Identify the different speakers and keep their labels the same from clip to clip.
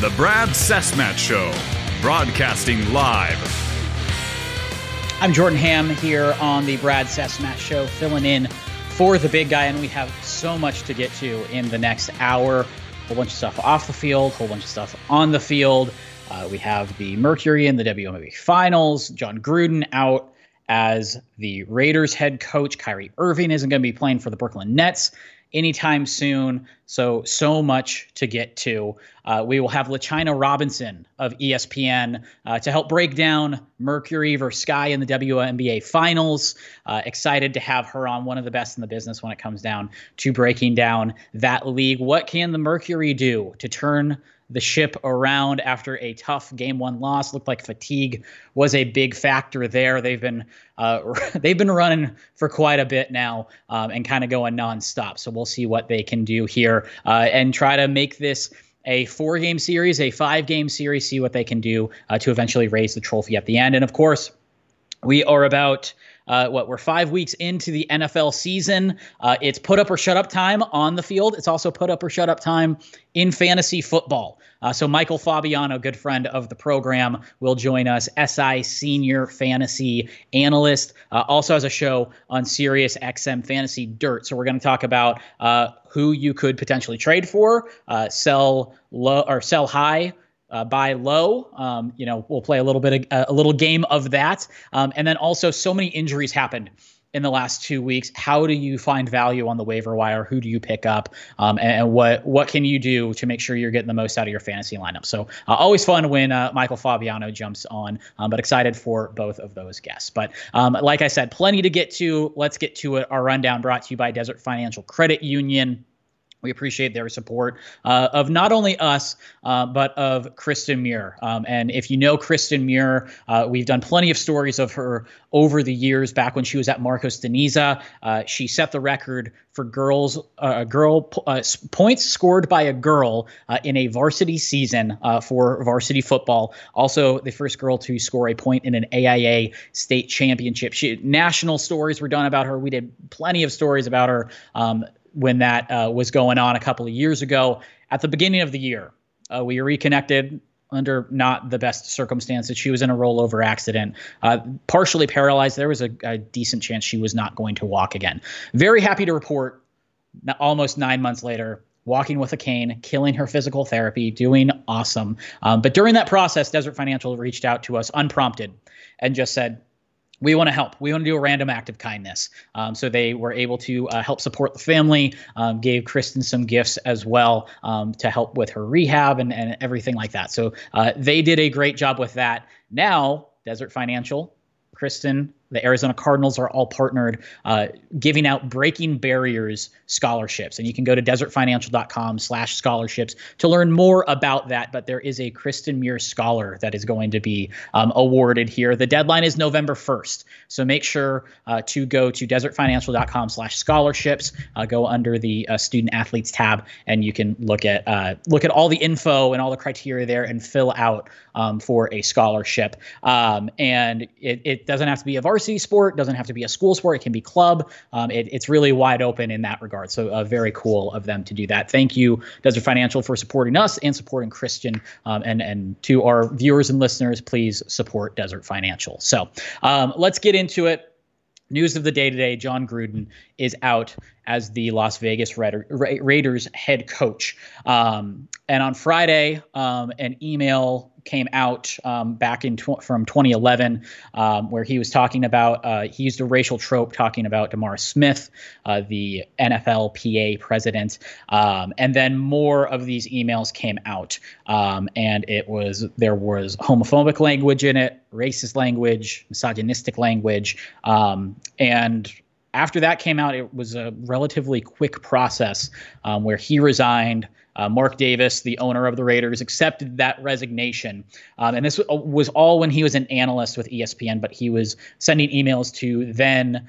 Speaker 1: The Brad Cessmat Show, broadcasting live.
Speaker 2: I'm Jordan Ham here on the Brad Cessmat Show, filling in for the big guy, and we have so much to get to in the next hour. A whole bunch of stuff off the field, a whole bunch of stuff on the field. We have the Mercury in the WNBA Finals. Jon Gruden out as the Raiders head coach. Kyrie Irving isn't going to be playing for the Brooklyn Nets anytime soon. So much to get to. We will have LaChina Robinson of ESPN to help break down Mercury versus Sky in the WNBA Finals. Excited to have her on, one of the best in the business when it comes down to breaking down that league. What can the Mercury do to turn the ship around after a tough game one loss? Looked like fatigue was a big factor there. They've been running for quite a bit now and kind of going nonstop. So we'll see what they can do here and try to make this a 4-game series, a 5-game series, see what they can do to eventually raise the trophy at the end. And of course, we are about we're 5 weeks into the NFL season. It's put up or shut up time on the field. It's also put up or shut up time in fantasy football. So Michael Fabiano, good friend of the program, will join us, SI senior fantasy analyst, also has a show on Sirius XM Fantasy Dirt. So we're going to talk about who you could potentially trade for, sell low or sell high, buy low. We'll play a little game of that. And then also so many injuries happened in the last 2 weeks. How do you find value on the waiver wire? Who do you pick up? And what can you do to make sure you're getting the most out of your fantasy lineup? So always fun when Michael Fabiano jumps on, but excited for both of those guests. But like I said, plenty to get to. Let's get to it. Our rundown brought to you by Desert Financial Credit Union. We appreciate their support of not only us, but of Kristen Muir. And if you know Kristen Muir, we've done plenty of stories of her over the years. Back when she was at Marcos Deniza, she set the record for points scored by a girl in a varsity season for varsity football. Also, the first girl to score a point in an AIA state championship. National stories were done about her. We did plenty of stories about her when that was going on a couple of years ago. At the beginning of the year, we reconnected under not the best circumstances. She was in a rollover accident, partially paralyzed. There was a decent chance she was not going to walk again. Very happy to report, almost 9 months later, walking with a cane, killing her physical therapy, doing awesome. But during that process, Desert Financial reached out to us unprompted and just said, we want to help. We want to do a random act of kindness. So they were able to help support the family, gave Kristen some gifts as well to help with her rehab and everything like that. So they did a great job with that. Now, Desert Financial, Kristen, the Arizona Cardinals are all partnered, giving out Breaking Barriers scholarships. And you can go to desertfinancial.com/scholarships to learn more about that. But there is a Kristen Muir Scholar that is going to be awarded here. The deadline is November 1st. So make sure to go to desertfinancial.com/scholarships, go under the student athletes tab, and you can look at all the info and all the criteria there and fill out for a scholarship. And it doesn't have to be a varsity sport, doesn't have to be a school sport. It can be club. It's really wide open in that regard. So very cool of them to do that. Thank you, Desert Financial, for supporting us and supporting Christian. And to our viewers and listeners, please support Desert Financial. So let's get into it. News of the day today, Jon Gruden is out as the Las Vegas Raiders head coach. And on Friday, an email came out back from 2011 where he was talking about, he used a racial trope talking about DeMar Smith, the NFLPA president. And then more of these emails came out. And there was homophobic language in it, racist language, misogynistic language. And after that came out, it was a relatively quick process where he resigned. Mark Davis, the owner of the Raiders, accepted that resignation. And this was all when he was an analyst with ESPN, but he was sending emails to then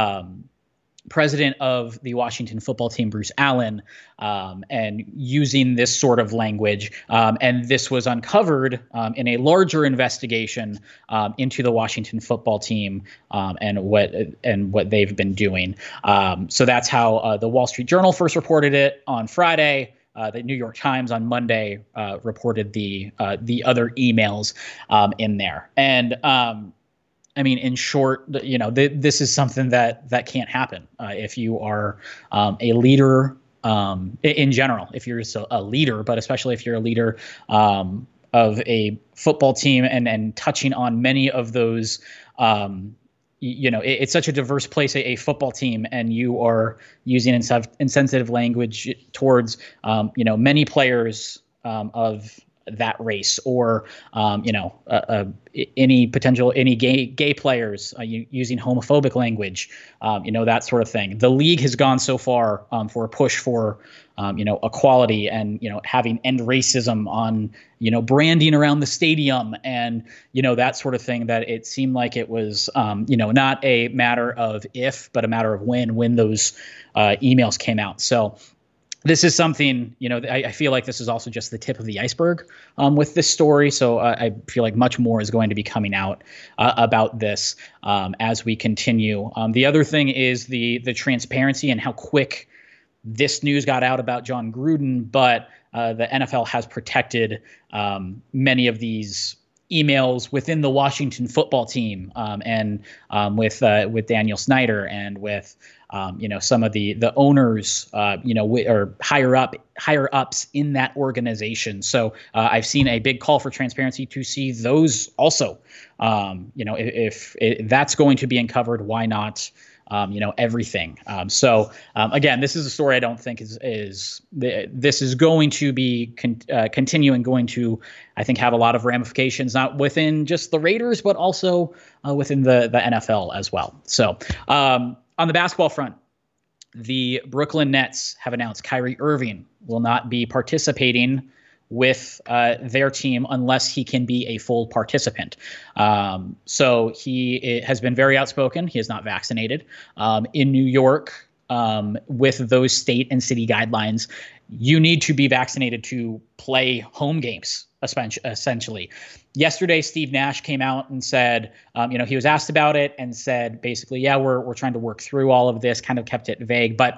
Speaker 2: president of the Washington football team, Bruce Allen, and using this sort of language. And this was uncovered in a larger investigation into the Washington football team and what they've been doing. So that's how the Wall Street Journal first reported it on Friday. The New York Times on Monday reported the other emails in there. And I mean, in short, this is something that can't happen if you are a leader in general. If you're just a leader, but especially if you're a leader of a football team and touching on many of those. It's such a diverse place, a football team, and you are using insensitive language towards, many players of that race, or, any gay players using homophobic language, that sort of thing. The league has gone so far for a push for, equality and, having end racism on, branding around the stadium and, that sort of thing, that it seemed like it was, not a matter of if, but a matter of when those emails came out. So this is something, I feel like this is also just the tip of the iceberg with this story. So I feel like much more is going to be coming out about this as we continue. The other thing is the transparency and how quick this news got out about John Gruden, but the NFL has protected many of these emails within the Washington football team and with Daniel Snyder and with some of the owners, or higher ups in that organization. So I've seen a big call for transparency to see those also. If that's going to be uncovered, why not? Everything. So again, this is a story I don't think this is going to be continuing, going to, I think, have a lot of ramifications, not within just the Raiders, but also within the NFL as well. So on the basketball front, the Brooklyn Nets have announced Kyrie Irving will not be participating with their team unless he can be a full participant. So he has been very outspoken. He is not vaccinated. In New York, with those state and city guidelines, you need to be vaccinated to play home games, essentially. Yesterday, Steve Nash came out and said, he was asked about it and said, basically, yeah, we're trying to work through all of this, kind of kept it vague. But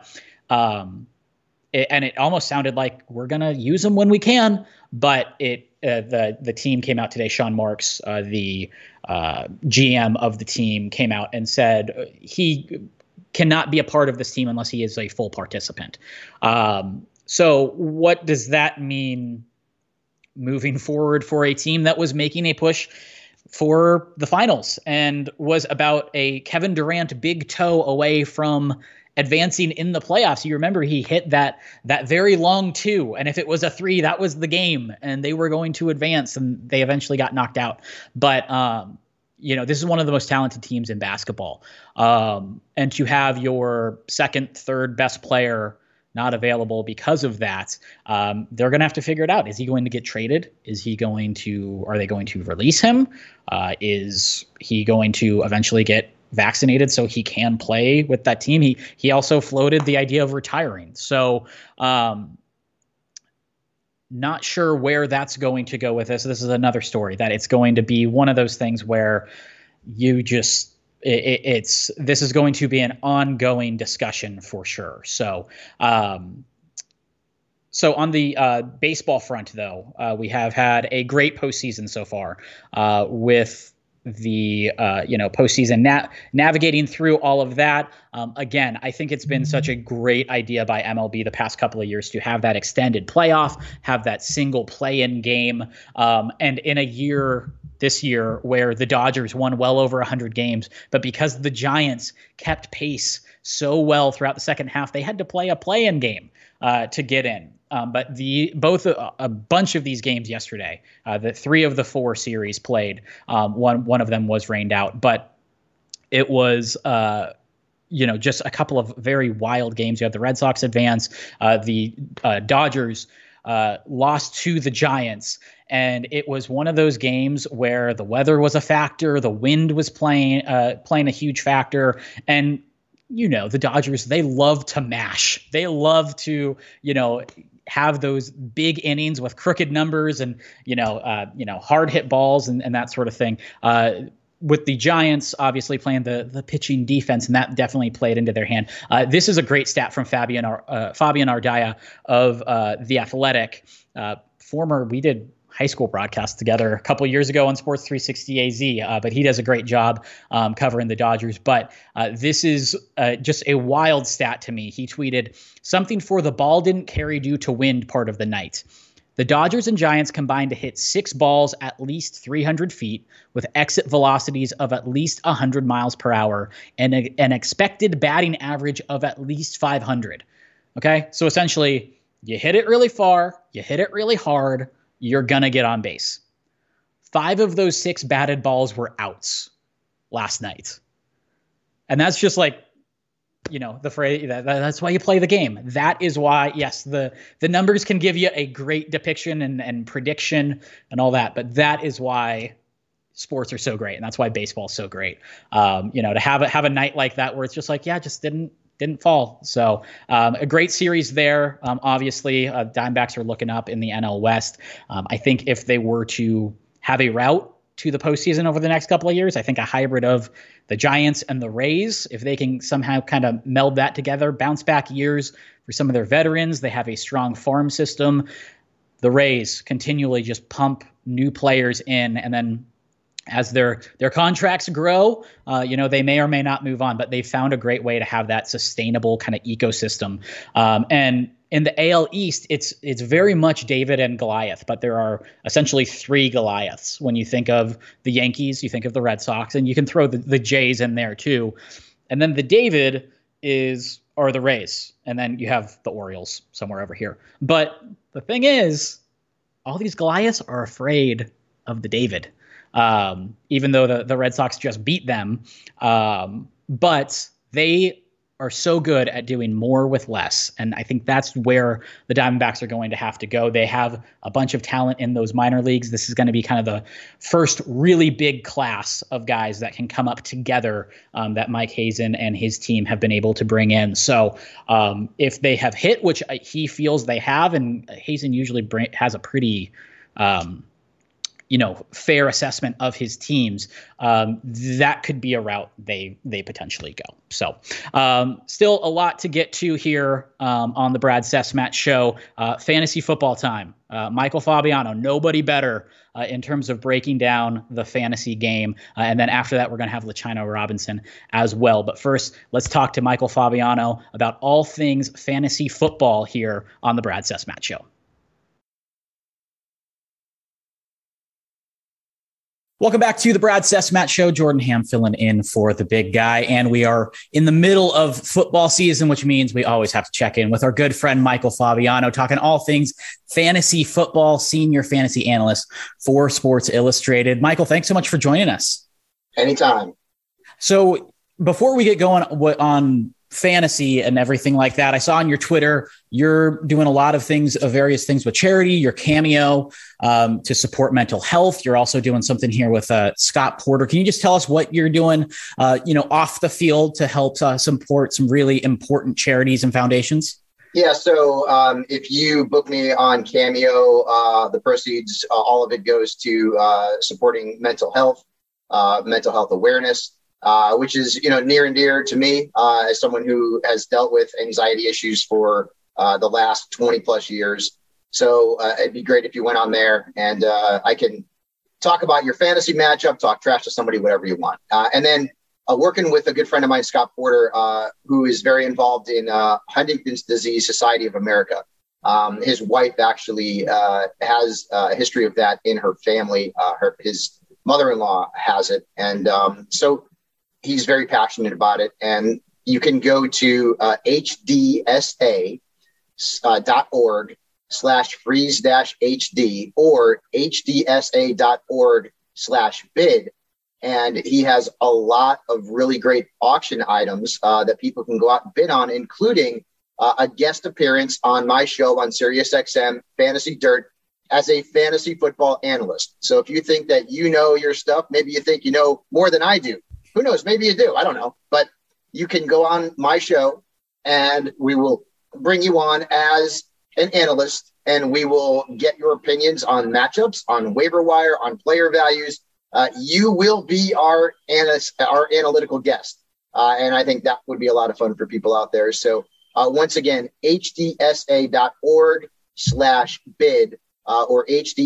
Speaker 2: it almost sounded like we're going to use them when we can. But the team came out today. Sean Marks, the GM of the team, came out and said he cannot be a part of this team unless he is a full participant. So what does that mean moving forward for a team that was making a push for the finals and was about a Kevin Durant big toe away from advancing in the playoffs? You remember he hit that very long 2, and if it was a 3, that was the game, and they were going to advance, and they eventually got knocked out. But this is one of the most talented teams in basketball, and to have your second, third best player not available because of that, they're going to have to figure it out. Is he going to get traded? Are they going to release him? Is he going to eventually get vaccinated so he can play with that team? He also floated the idea of retiring. So not sure where that's going to go with this. This is another story that it's going to be one of those things where you just this is going to be an ongoing discussion for sure. So so on the baseball front, though, we have had a great postseason so far with the postseason, navigating through all of that. Again, I think it's been such a great idea by MLB the past couple of years to have that extended playoff, have that single play-in game, and in a year, this year, where the Dodgers won well over 100 games, but because the Giants kept pace so well throughout the second half, they had to play a play-in game to get in. But a bunch of these games yesterday, the 3 of the 4 series played, one of them was rained out, but it was just a couple of very wild games. You had the Red Sox advance, the Dodgers lost to the Giants, and it was one of those games where the weather was a factor, the wind was playing a huge factor, and the Dodgers, they love to mash. They love to have those big innings with crooked numbers and hard hit balls and that sort of thing. with the Giants obviously playing the pitching defense, and that definitely played into their hand. This is a great stat from Fabian Ardaya of The Athletic. We did high school broadcast together a couple years ago on Sports 360 AZ, but he does a great job covering the Dodgers. But this is just a wild stat to me. He tweeted, "Something for the ball didn't carry due to wind part of the night. The Dodgers and Giants combined to hit 6 balls at least 300 feet with exit velocities of at least 100 miles per hour and an expected batting average of at least 500. Okay, so essentially, you hit it really far, you hit it really hard, you're going to get on base. 5 of those 6 batted balls were outs last night. And that's just like, the phrase that's why you play the game. That is why, yes, the numbers can give you a great depiction and prediction and all that, but that is why sports are so great. And that's why baseball is so great. To have a night like that where it's just like, just didn't fall. So a great series there. Obviously, Diamondbacks are looking up in the NL West. I think if they were to have a route to the postseason over the next couple of years, I think a hybrid of the Giants and the Rays, if they can somehow kind of meld that together, bounce back years for some of their veterans. They have a strong farm system. The Rays continually just pump new players in, and then as their contracts grow, they may or may not move on, but they found a great way to have that sustainable kind of ecosystem. And in the AL East, it's very much David and Goliath, but there are essentially 3 Goliaths. When you think of the Yankees, you think of the Red Sox, and you can throw the Jays in there too. And then the David are the Rays, and then you have the Orioles somewhere over here. But the thing is, all these Goliaths are afraid of the David. Even though the Red Sox just beat them. But they are so good at doing more with less. And I think that's where the Diamondbacks are going to have to go. They have a bunch of talent in those minor leagues. This is going to be kind of the first really big class of guys that can come up together that Mike Hazen and his team have been able to bring in. So if they have hit, which he feels they have, and Hazen usually has a pretty fair assessment of his teams, that could be a route they potentially go. So still a lot to get to here on the Brad Sesmat Show. Fantasy football time. Michael Fabiano, nobody better in terms of breaking down the fantasy game. And then after that, we're going to have LaChino Robinson as well. But first, let's talk to Michael Fabiano about all things fantasy football here on the Brad Sesmat Show. Welcome back to the Brad Sesmat Show. Jordan Ham filling in for the big guy. And we are in the middle of football season, which means we always have to check in with our good friend, Michael Fabiano, talking all things fantasy football, senior fantasy analyst for Sports Illustrated. Michael, thanks so much for joining us.
Speaker 3: Anytime.
Speaker 2: So before we get going on fantasy and everything like that, I saw on your Twitter, you're doing a lot of various things with charity, your Cameo to support mental health. You're also doing something here with Scott Porter. Can you just tell us what you're doing, off the field to help support some really important charities and foundations?
Speaker 3: Yeah. So if you book me on Cameo, the proceeds, all of it goes to supporting mental health awareness. Which is, near and dear to me as someone who has dealt with anxiety issues for the last 20 plus years. So it'd be great if you went on there and I can talk about your fantasy matchup, talk trash to somebody, whatever you want. And then working with a good friend of mine, Scott Porter, who is very involved in Huntington's Disease Society of America. His wife actually has a history of that in her family. His mother-in-law has it. And so he's very passionate about it. And you can go to hdsa.org/freeze-hd or hdsa.org/bid. And he has a lot of really great auction items that people can go out and bid on, including a guest appearance on my show on SiriusXM Fantasy Dirt as a fantasy football analyst. So if you think that you know your stuff, maybe you think you know more than I do. Who knows? Maybe you do. I don't know. But you can go on my show and we will bring you on as an analyst and we will get your opinions on matchups, on waiver wire, on player values, you will be our analytical guest. And I think that would be a lot of fun for people out there. So once again, hdsa.org/bid or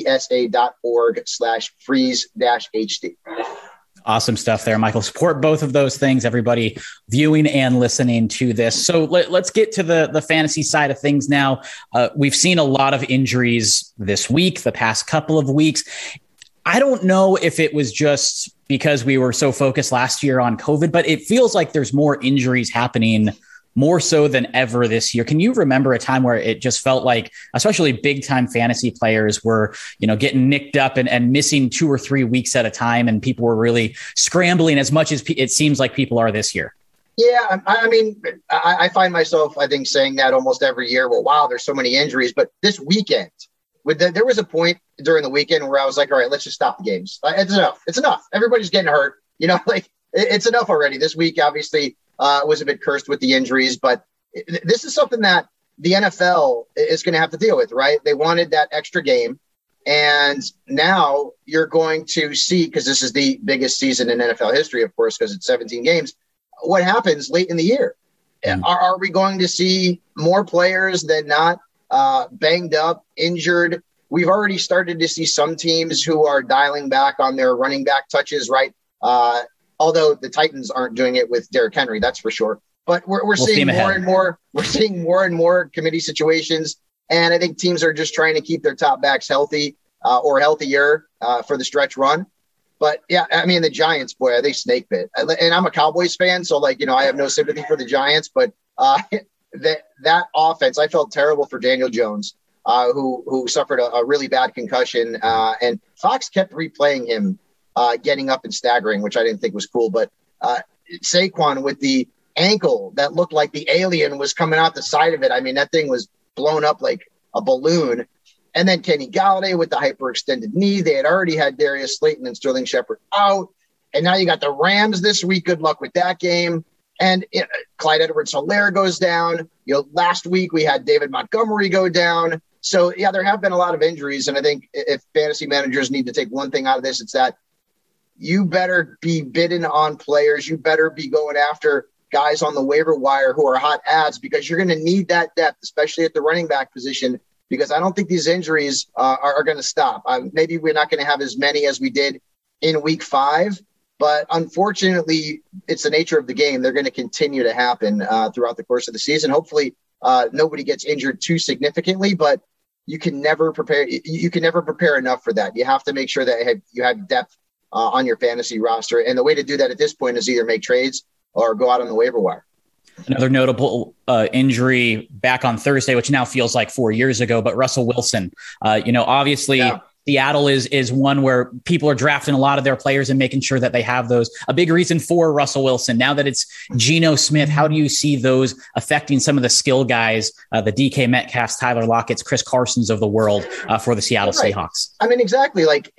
Speaker 3: hdsa.org/freeze-hd.
Speaker 2: Awesome stuff there, Michael. Support both of those things, everybody viewing and listening to this. So let's get to the fantasy side of things now. We've seen a lot of injuries this week, the past couple of weeks. I don't know if it was just because we were so focused last year on COVID, but it feels like there's more injuries happening more so than ever this year. Can you remember a time where it just felt like, especially big time fantasy players were, getting nicked up and missing 2 or 3 weeks at a time, and people were really scrambling as much as it seems like people are this year?
Speaker 3: Yeah, I mean, I find myself, I think, saying that almost every year. Well, wow, there's so many injuries. But this weekend, there was a point during the weekend where I was like, all right, let's just stop the games. It's enough. It's enough. Everybody's getting hurt. It's enough already. This week, obviously, was a bit cursed with the injuries, but this is something that the NFL is going to have to deal with, right? They wanted that extra game, and now you're going to see, because this is the biggest season in NFL history, of course, because it's 17 games, what happens late in the year. Are we going to see more players than not banged up, injured? We've already started to see some teams who are dialing back on their running back touches, right? Although the Titans aren't doing it with Derrick Henry, that's for sure. But we're seeing more and more. We're seeing more and more committee situations, and I think teams are just trying to keep their top backs healthy or healthier for the stretch run. But yeah, I mean, the Giants, boy, they snake bit. And I'm a Cowboys fan, so I have no sympathy for the Giants. But that offense, I felt terrible for Daniel Jones, who suffered a really bad concussion, and Fox kept replaying him getting up and staggering, which I didn't think was cool. But Saquon with the ankle that looked like the alien was coming out the side of it. I mean, that thing was blown up like a balloon. And then Kenny Galladay with the hyperextended knee. They had already had Darius Slayton and Sterling Shepard out. And now you got the Rams this week. Good luck with that game. And Clyde Edwards-Helaire goes down. Last week we had David Montgomery go down. So, yeah, there have been a lot of injuries. And I think if fantasy managers need to take one thing out of this, it's that you better be bidding on players. You better be going after guys on the waiver wire who are hot ads, because you're going to need that depth, especially at the running back position, because I don't think these injuries are going to stop. Maybe we're not going to have as many as we did in week 5, but unfortunately, it's the nature of the game. They're going to continue to happen throughout the course of the season. Hopefully, nobody gets injured too significantly, but you can never prepare. You can never prepare enough for that. You have to make sure that you have depth on your fantasy roster. And the way to do that at this point is either make trades or go out on the waiver wire.
Speaker 2: Another notable injury back on Thursday, which now feels like 4 years ago, but Russell Wilson, obviously Seattle is one where people are drafting a lot of their players and making sure that they have those. A big reason for Russell Wilson, now that it's Geno Smith, how do you see those affecting some of the skill guys, the DK Metcalfs, Tyler Lockett's, Chris Carsons of the world for the Seattle Seahawks?
Speaker 3: I mean, exactly. Like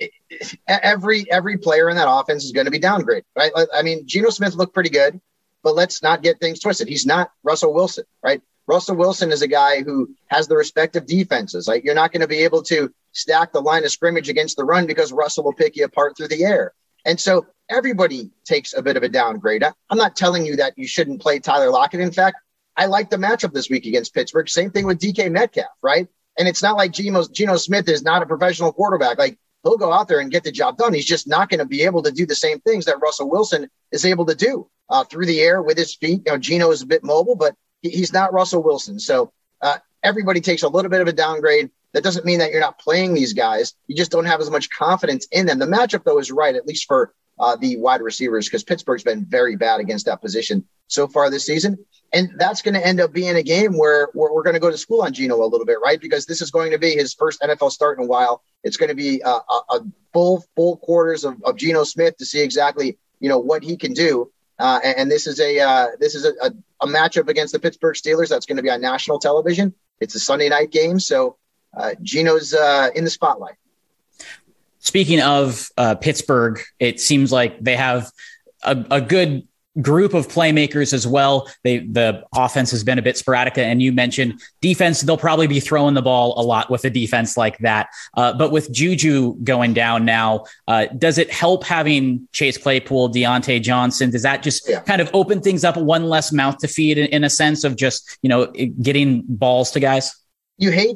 Speaker 3: every player in that offense is going to be downgraded, right? I mean, Geno Smith looked pretty good, but let's not get things twisted. He's not Russell Wilson, right? Russell Wilson is a guy who has the respective defenses. Like, you're not going to be able to stack the line of scrimmage against the run because Russell will pick you apart through the air. And so everybody takes a bit of a downgrade. I'm not telling you that you shouldn't play Tyler Lockett. In fact, I like the matchup this week against Pittsburgh. Same thing with DK Metcalf, right? And it's not like Geno Smith is not a professional quarterback. Like, he'll go out there and get the job done. He's just not going to be able to do the same things that Russell Wilson is able to do through the air with his feet. Geno is a bit mobile, but he's not Russell Wilson. So everybody takes a little bit of a downgrade. That doesn't mean that you're not playing these guys. You just don't have as much confidence in them. The matchup, though, is right, at least for the wide receivers, because Pittsburgh's been very bad against that position so far this season. And that's going to end up being a game where we're going to go to school on Geno a little bit, right? Because this is going to be his first NFL start in a while. It's going to be a full quarters of Geno Smith to see exactly, what he can do. And this is a matchup against the Pittsburgh Steelers that's going to be on national television. It's a Sunday night game, so Geno's in the spotlight.
Speaker 2: Speaking of Pittsburgh, it seems like they have a good group of playmakers as well. The offense has been a bit sporadic, and you mentioned defense. They'll probably be throwing the ball a lot with a defense like that. But with Juju going down now, does it help having Chase Claypool, Deontay Johnson? Does that just kind of open things up, one less mouth to feed in a sense of just, getting balls to guys?
Speaker 3: You hate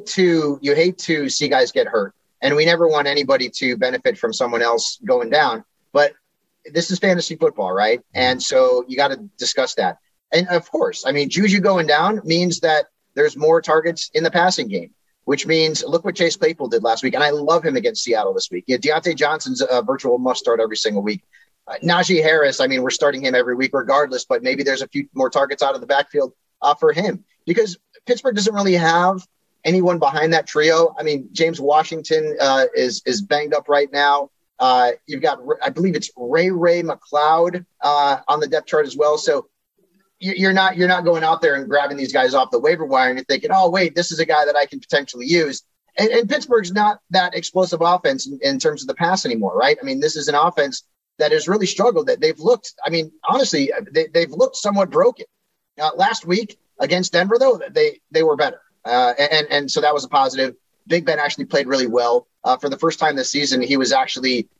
Speaker 3: to see guys get hurt, and we never want anybody to benefit from someone else going down. But this is fantasy football, right? And so you got to discuss that. And of course, Juju going down means that there's more targets in the passing game, which means look what Chase Claypool did last week. And I love him against Seattle this week. Deontay Johnson's a virtual must start every single week. Najee Harris, we're starting him every week regardless, but maybe there's a few more targets out of the backfield for him because Pittsburgh doesn't really have anyone behind that trio. James Washington is banged up right now. You've got, I believe it's Ray McLeod on the depth chart as well. So you're not going out there and grabbing these guys off the waiver wire and you're thinking, oh, wait, this is a guy that I can potentially use. And Pittsburgh's not that explosive offense in terms of the pass anymore, right? This is an offense that has really struggled. That they've looked, honestly, they've looked somewhat broken. Last week against Denver, though, they were better. And so that was a positive. Big Ben actually played really well. For the first time this season, he was actually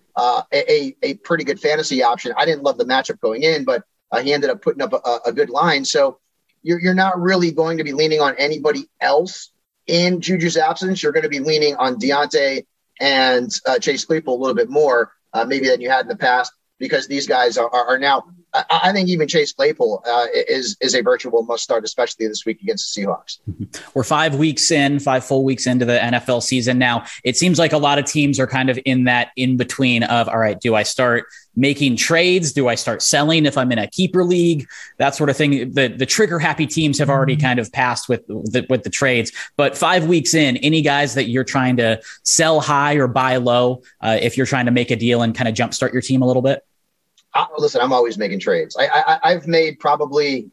Speaker 3: a pretty good fantasy option. I didn't love the matchup going in, but he ended up putting up a good line. So you're not really going to be leaning on anybody else in Juju's absence. You're going to be leaning on Deontay and Chase Claypool a little bit more maybe than you had in the past because these guys are now – I think even Chase Claypool is a virtual must start, especially this week against the Seahawks.
Speaker 2: We're 5 full weeks into the NFL season now. It seems like a lot of teams are kind of in that in between of, all right, do I start making trades? Do I start selling if I'm in a keeper league? That sort of thing. The trigger happy teams have already kind of passed with the trades. But 5 weeks in, any guys that you're trying to sell high or buy low, if you're trying to make a deal and kind of jumpstart your team a little bit?
Speaker 3: Listen, I'm always making trades. I've made probably,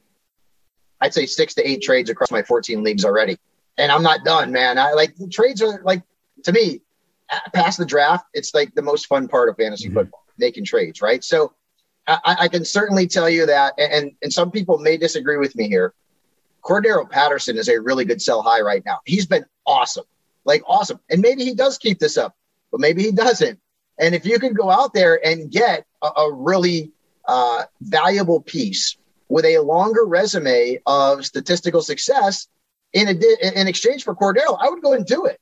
Speaker 3: I'd say 6 to 8 trades across my 14 leagues already. And I'm not done, man. Trades are to me, past the draft, it's like the most fun part of fantasy football, making trades, right? So I can certainly tell you that, and some people may disagree with me here. Cordero Patterson is a really good sell high right now. He's been awesome. And maybe he does keep this up, but maybe he doesn't. And if you can go out there and get a really valuable piece with a longer resume of statistical success in exchange for Cordero, I would go and do it.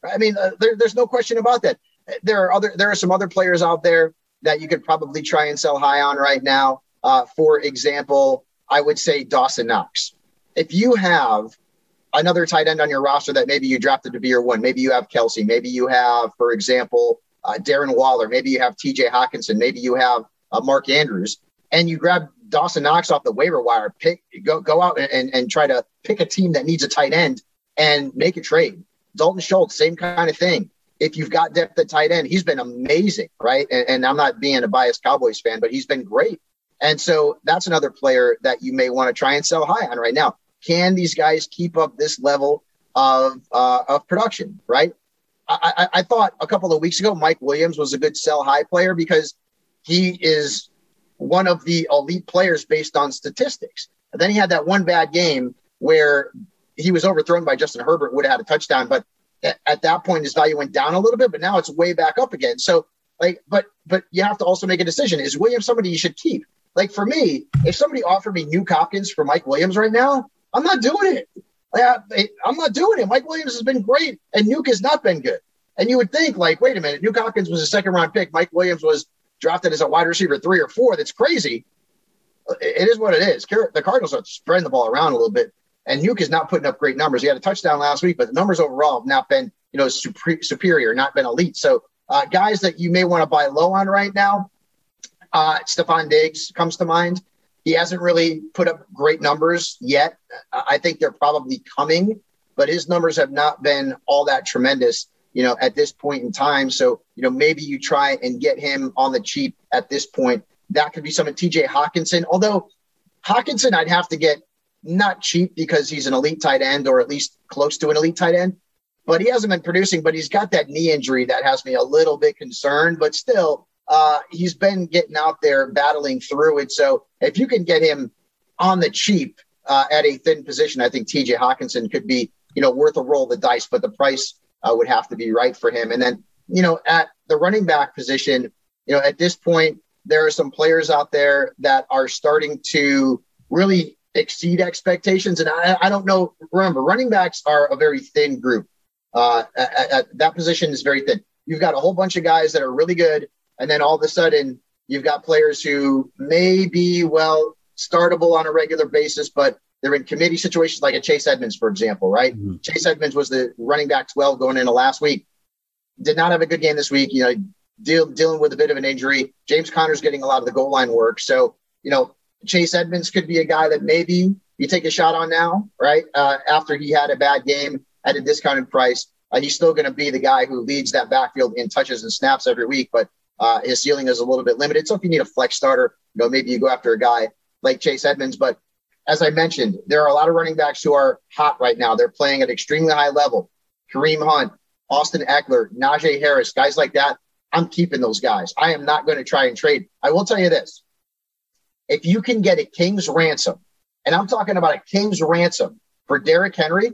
Speaker 3: There's no question about that. There are some other players out there that you could probably try and sell high on right now. For example, I would say Dawson Knox. If you have another tight end on your roster that maybe you drafted to be your one, maybe you have Kelsey, maybe you have, for example, Darren Waller, maybe you have TJ Hawkinson, maybe you have Mark Andrews, and you grab Dawson Knox off the waiver wire, go out and try to pick a team that needs a tight end and make a trade. Dalton Schultz, same kind of thing. If you've got depth at tight end, he's been amazing, right? And I'm not being a biased Cowboys fan, but he's been great. And so that's another player that you may want to try and sell high on right now. Can these guys keep up this level of production, right? I thought a couple of weeks ago, Mike Williams was a good sell high player because he is one of the elite players based on statistics. And then he had that one bad game where he was overthrown by Justin Herbert, would have had a touchdown. But at that point, his value went down a little bit, but now it's way back up again. So but you have to also make a decision. Is Williams somebody you should keep? For me, if somebody offered me Nuke Hopkins for Mike Williams right now, I'm not doing it. I'm not doing it. Mike Williams has been great, and Nuke has not been good. And you would think, wait a minute, Nuke Hopkins was a second-round pick. Mike Williams was drafted as a wide receiver 3 or 4. That's crazy. It is what it is. The Cardinals are spreading the ball around a little bit, and Nuke is not putting up great numbers. He had a touchdown last week, but the numbers overall have not been, superior, not been elite. So guys that you may want to buy low on right now, Stephon Diggs comes to mind. He hasn't really put up great numbers yet. I think they're probably coming, but his numbers have not been all that tremendous, at this point in time. So, maybe you try and get him on the cheap at this point. That could be some of TJ Hawkinson. Although Hawkinson, I'd have to get not cheap because he's an elite tight end or at least close to an elite tight end, but he hasn't been producing, but he's got that knee injury that has me a little bit concerned, but still he's been getting out there battling through it. So if you can get him on the cheap at a thin position, I think TJ Hawkinson could be, worth a roll of the dice, but the price would have to be right for him. And then, at the running back position, at this point, there are some players out there that are starting to really exceed expectations. And I don't know. Remember, running backs are a very thin group. That position is very thin. You've got a whole bunch of guys that are really good. And then all of a sudden, you've got players who may be, startable on a regular basis, but they're in committee situations like a Chase Edmonds, for example, right? Mm-hmm. Chase Edmonds was the running back 12 going into last week. Did not have a good game this week, dealing with a bit of an injury. James Conner's getting a lot of the goal line work. So, Chase Edmonds could be a guy that maybe you take a shot on now, right? After he had a bad game at a discounted price. He's still going to be the guy who leads that backfield in touches and snaps every week, but his ceiling is a little bit limited. So if you need a flex starter, maybe you go after a guy like Chase Edmonds. But as I mentioned, there are a lot of running backs who are hot right now. They're playing at extremely high level. Kareem Hunt, Austin Eckler, Najee Harris, guys like that. I'm keeping those guys. I am not going to try and trade. I will tell you this. If you can get a king's ransom, and I'm talking about a king's ransom for Derrick Henry,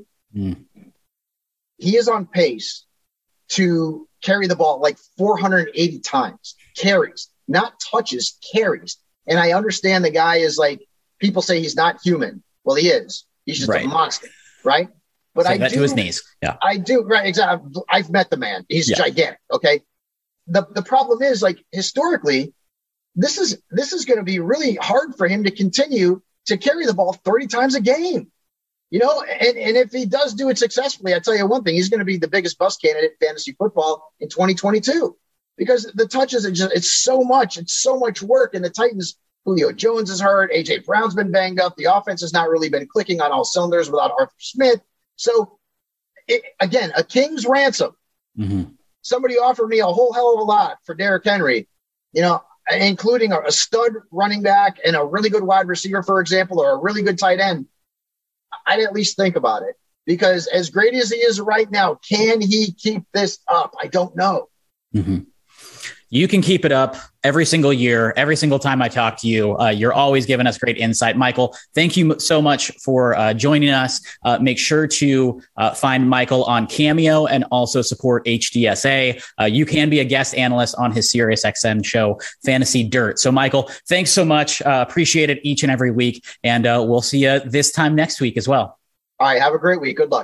Speaker 3: he is on pace to carry the ball like 480 times. Carries, not touches, carries. And I understand the guy is like, people say he's not human. Well, he is. He's just a monster, right? But
Speaker 2: I do to his knees. Yeah,
Speaker 3: I do. Right. Exactly. I've met the man. He's gigantic. Okay. The problem is, like, historically, this is going to be really hard for him to continue to carry the ball 30 times a game. And if he does do it successfully, I tell you one thing, he's going to be the biggest bust candidate in fantasy football in 2022 because the touches it's so much work. And the Titans, Julio Jones is hurt. AJ Brown's been banged up. The offense has not really been clicking on all cylinders without Arthur Smith. So again, a king's ransom. Mm-hmm. Somebody offered me a whole hell of a lot for Derrick Henry, including a stud running back and a really good wide receiver, for example, or a really good tight end. I'd at least think about it because as great as he is right now, can he keep this up? I don't know.
Speaker 2: Mm-hmm. You can keep it up every single year, every single time I talk to you. You're always giving us great insight. Michael, thank you so much for joining us. Make sure to find Michael on Cameo and also support HDSA. You can be a guest analyst on his SiriusXM show, Fantasy Dirt. So, Michael, thanks so much. Appreciate it each and every week. And we'll see you this time next week as well.
Speaker 3: All right. Have a great week. Good luck.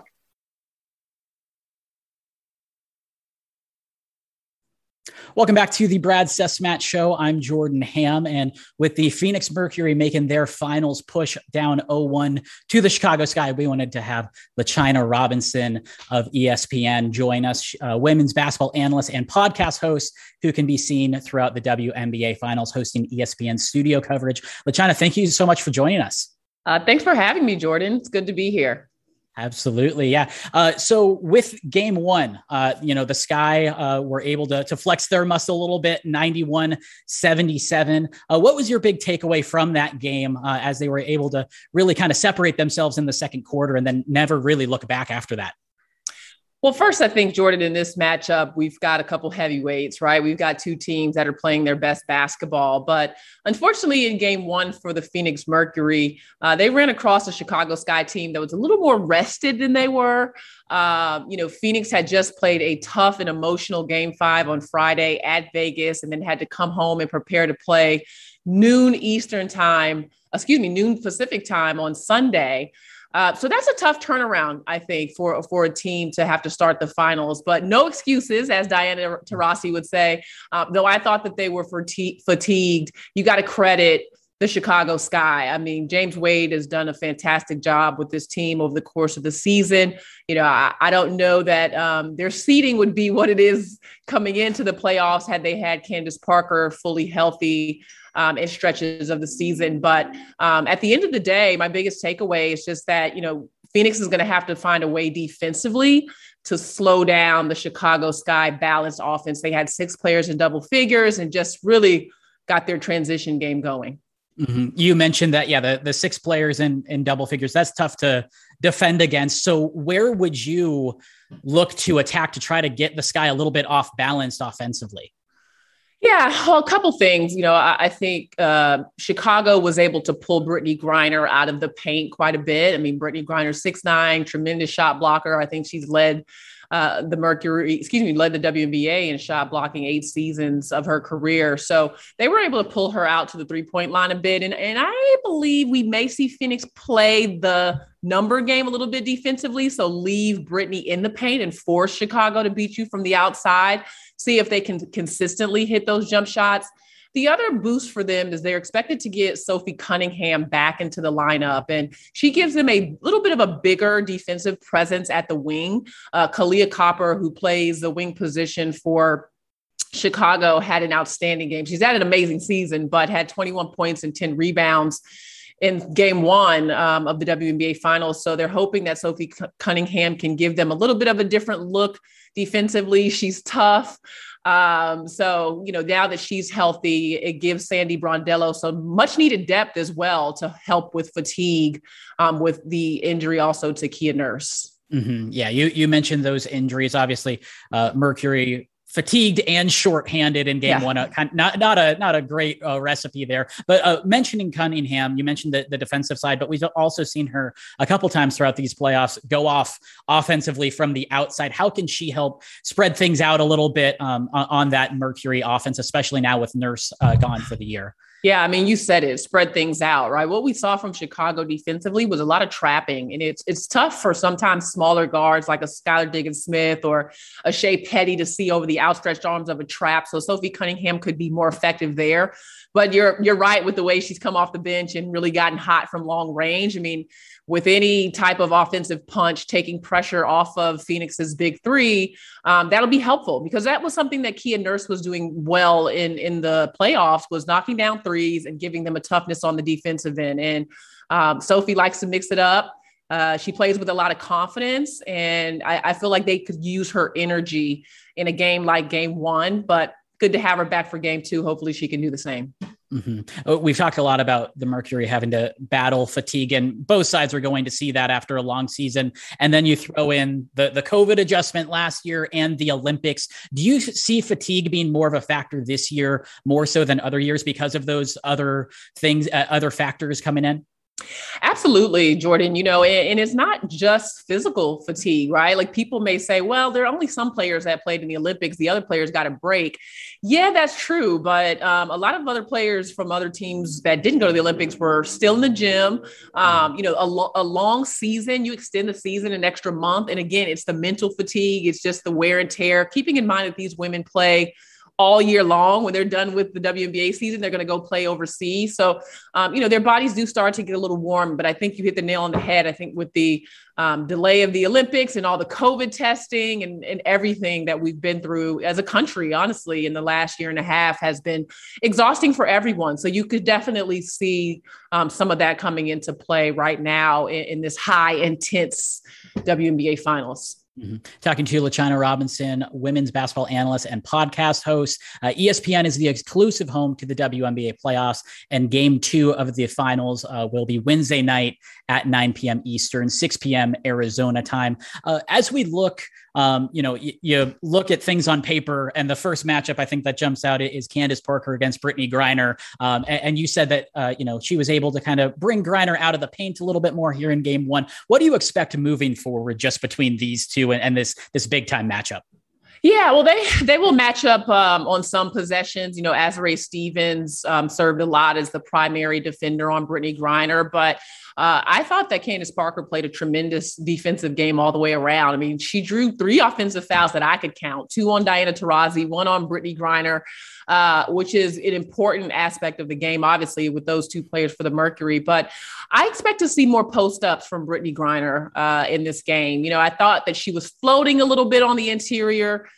Speaker 2: Welcome back to the Brad Sesmat Show. I'm Jordan Ham, and with the Phoenix Mercury making their finals push down 0-1 to the Chicago Sky, we wanted to have LaChina Robinson of ESPN join us, women's basketball analyst and podcast host who can be seen throughout the WNBA finals, hosting ESPN studio coverage. LaChina, thank you so much for joining us.
Speaker 4: Thanks for having me, Jordan. It's good to be here.
Speaker 2: Absolutely. Yeah. So with game one, the Sky were able to flex their muscle a little bit, 91-77. What was your big takeaway from that game as they were able to really kind of separate themselves in the second quarter and then never really look back after that?
Speaker 4: Well, first, I think, Jordan, in this matchup, we've got a couple heavyweights, right? We've got two teams that are playing their best basketball. But unfortunately, in game one for the Phoenix Mercury, they ran across a Chicago Sky team that was a little more rested than they were. Phoenix had just played a tough and emotional game 5 on Friday at Vegas and then had to come home and prepare to play noon Pacific time on Sunday. So that's a tough turnaround, I think, for a team to have to start the finals. But no excuses, as Diana Taurasi would say. Though I thought that they were fatigued, you got to credit the Chicago Sky. I mean, James Wade has done a fantastic job with this team over the course of the season. I don't know that their seeding would be what it is coming into the playoffs had they had Candace Parker fully healthy in stretches of the season. But at the end of the day, my biggest takeaway is just that, Phoenix is going to have to find a way defensively to slow down the Chicago Sky balanced offense. They had 6 players in double figures and just really got their transition game going.
Speaker 2: Mm-hmm. You mentioned that, the 6 players in double figures, that's tough to defend against. So where would you look to attack to try to get the Sky a little bit off balanced offensively?
Speaker 4: Yeah, well, a couple things. I think Chicago was able to pull Brittney Griner out of the paint quite a bit. I mean, Brittney Griner, 6'9", tremendous shot blocker. I think she's led led the WNBA in shot blocking 8 seasons of her career. So they were able to pull her out to the 3-point line a bit. And I believe we may see Phoenix play the number game a little bit defensively. So leave Brittney in the paint and force Chicago to beat you from the outside. See if they can consistently hit those jump shots. The other boost for them is they're expected to get Sophie Cunningham back into the lineup, and she gives them a little bit of a bigger defensive presence at the wing. Kahleah Copper, who plays the wing position for Chicago, had an outstanding game. She's had an amazing season, but had 21 points and 10 rebounds in game 1 of the WNBA finals. So they're hoping that Sophie Cunningham can give them a little bit of a different look defensively. She's tough. So, now that she's healthy, it gives Sandy Brondello some much needed depth as well to help with fatigue, with the injury also to Kia Nurse.
Speaker 2: Mm-hmm. Yeah. You mentioned those injuries, obviously, Mercury fatigued and shorthanded in game 1. Not a great recipe there, but mentioning Cunningham, you mentioned the defensive side, but we've also seen her a couple times throughout these playoffs go off offensively from the outside. How can she help spread things out a little bit on that Mercury offense, especially now with Nurse gone for the year?
Speaker 4: Yeah, I mean, you said it, spread things out, right? What we saw from Chicago defensively was a lot of trapping, and it's tough for sometimes smaller guards like a Skylar Diggins-Smith or a Shea Petty to see over the outstretched arms of a trap. So Sophie Cunningham could be more effective there. But you're right with the way she's come off the bench and really gotten hot from long range. I mean, with any type of offensive punch, taking pressure off of Phoenix's big three, that'll be helpful, because that was something that Kia Nurse was doing well in the playoffs, was knocking down threes and giving them a toughness on the defensive end. And Sophie likes to mix it up. She plays with a lot of confidence, and I feel like they could use her energy in a game like game 1, but good to have her back for game 2. Hopefully she can do the same.
Speaker 2: Mm-hmm. We've talked a lot about the Mercury having to battle fatigue, and both sides are going to see that after a long season. And then you throw in the COVID adjustment last year and the Olympics. Do you see fatigue being more of a factor this year, more so than other years, because of those other things, other factors coming in?
Speaker 4: Absolutely, Jordan. And it's not just physical fatigue, right? Like, people may say, well, there are only some players that played in the Olympics. The other players got a break. Yeah, that's true. But a lot of other players from other teams that didn't go to the Olympics were still in the gym. A long season, you extend the season an extra month. And again, it's the mental fatigue. It's just the wear and tear, keeping in mind that these women play all year long. When they're done with the WNBA season, they're going to go play overseas. So, their bodies do start to get a little warm, but I think you hit the nail on the head. I think with the delay of the Olympics and all the COVID testing and everything that we've been through as a country, honestly, in the last year and a half has been exhausting for everyone. So you could definitely see some of that coming into play right now in this high intense WNBA finals.
Speaker 2: Mm-hmm. Talking to LaChina Robinson, women's basketball analyst and podcast host. ESPN is the exclusive home to the WNBA playoffs, and game 2 of the finals will be Wednesday night at 9 p.m. Eastern, 6 p.m. Arizona time. As we look, you look at things on paper, and the first matchup I think that jumps out is Candace Parker against Brittney Griner. And you said that, she was able to kind of bring Griner out of the paint a little bit more here in game 1. What do you expect moving forward just between these two and this big time matchup?
Speaker 4: Yeah, well, they will match up on some possessions. Azurá Stevens served a lot as the primary defender on Brittney Griner, but I thought that Candace Parker played a tremendous defensive game all the way around. I mean, she drew 3 offensive fouls that I could count, 2 on Diana Taurasi, 1 on Brittney Griner, which is an important aspect of the game, obviously, with those 2 players for the Mercury. But I expect to see more post-ups from Brittney Griner in this game. I thought that she was floating a little bit on the interior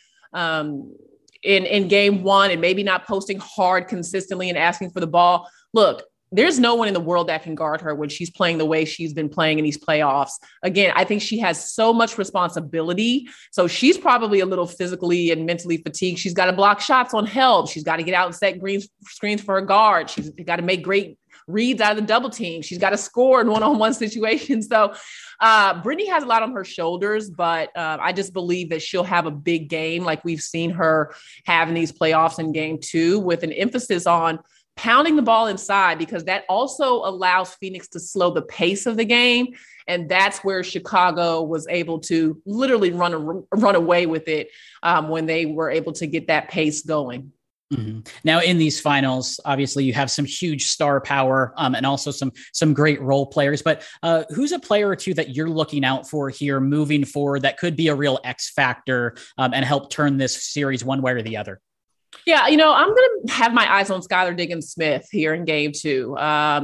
Speaker 4: in game 1, and maybe not posting hard consistently and asking for the ball. Look, there's no one in the world that can guard her when she's playing the way she's been playing in these playoffs. Again, I think she has so much responsibility. So she's probably a little physically and mentally fatigued. She's got to block shots on help. She's got to get out and set screens for her guard. She's got to make great reads out of the double team. She's got to score in one-on-one situations. So Brittany has a lot on her shoulders, but I just believe that she'll have a big game like we've seen her have in these playoffs in game 2, with an emphasis on pounding the ball inside, because that also allows Phoenix to slow the pace of the game. And that's where Chicago was able to literally run away with it when they were able to get that pace going.
Speaker 2: Mm-hmm. Now, in these finals, obviously you have some huge star power and also some great role players. But who's a player or two that you're looking out for here moving forward that could be a real X factor and help turn this series one way or the other?
Speaker 4: Yeah, I'm going to have my eyes on Skylar Diggins-Smith here in game 2.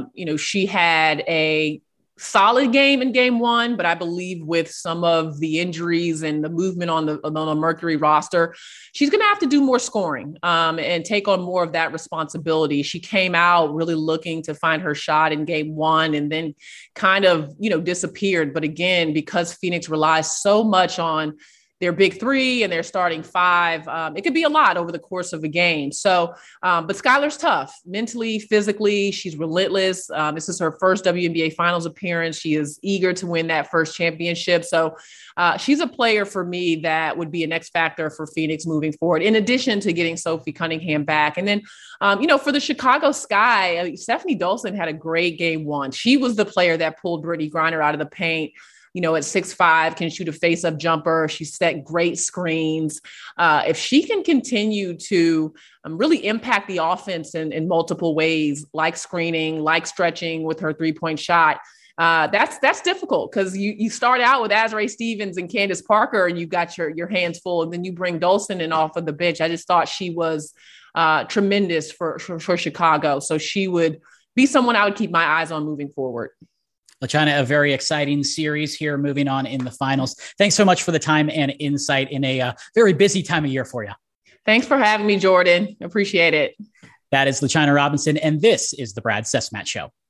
Speaker 4: She had a solid game in game 1, but I believe with some of the injuries and the movement on the Mercury roster, she's going to have to do more scoring and take on more of that responsibility. She came out really looking to find her shot in game 1 and then kind of, disappeared. But again, because Phoenix relies so much on their big 3 and their starting 5, it could be a lot over the course of a game. So, but Skylar's tough mentally, physically. She's relentless. This is her first WNBA finals appearance. She is eager to win that first championship. So she's a player for me that would be an X factor for Phoenix moving forward, in addition to getting Sophie Cunningham back. And then, for the Chicago Sky, Stephanie Dolson had a great game 1. She was the player that pulled Brittany Griner out of the paint. At 6'5", can shoot a face-up jumper. She set great screens. If she can continue to really impact the offense in multiple ways, like screening, like stretching with her three-point shot, that's difficult, because you start out with Azurá Stevens and Candace Parker, and you've got your hands full, and then you bring Dolson in off of the bench. I just thought she was tremendous for Chicago. So she would be someone I would keep my eyes on moving forward.
Speaker 2: LaChina, a very exciting series here moving on in the finals. Thanks so much for the time and insight in a very busy time of year for you.
Speaker 4: Thanks for having me, Jordan. Appreciate it.
Speaker 2: That is LaChina Robinson, and this is the Brad Sesmat Show.